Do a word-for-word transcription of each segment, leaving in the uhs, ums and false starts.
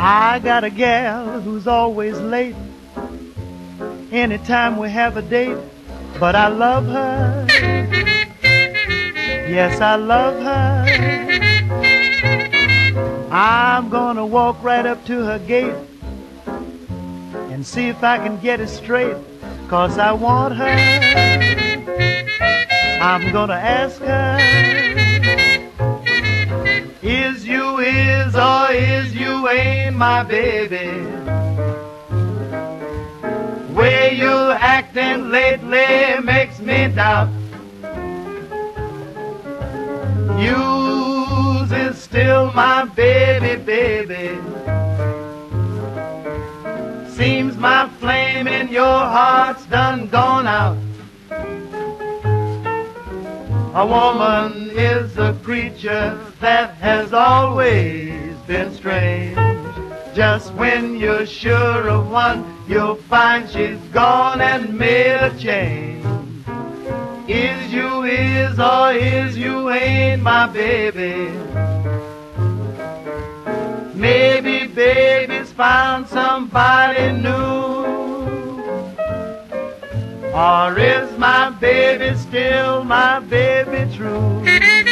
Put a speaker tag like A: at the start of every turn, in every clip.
A: I got a gal who's always late anytime we have a date, but I love her. Yes, I love her. I'm gonna walk right up to her gate and see if I can get it straight, 'cause I want her. I'm gonna ask her, is you is or is you ain't my baby? Way you acting lately makes me doubt you's is still my baby, baby. Seems my flame in your heart's done gone out. A woman is a creature that has always been strange. Just when you're sure of one, you'll find she's gone and made a change. Is you is or is you ain't my baby? Maybe baby's found somebody new. Or is my baby still my baby true?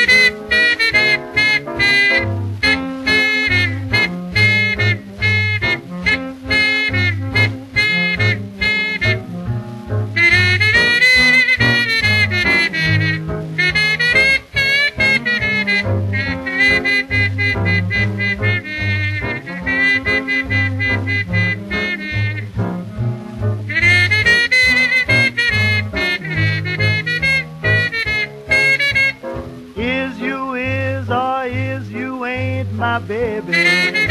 A: Or is you ain't my baby?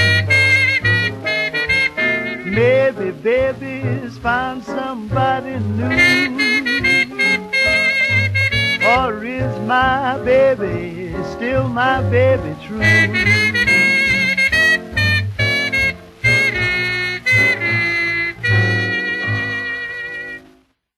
A: Maybe baby's found somebody new. Or is my baby still my baby true?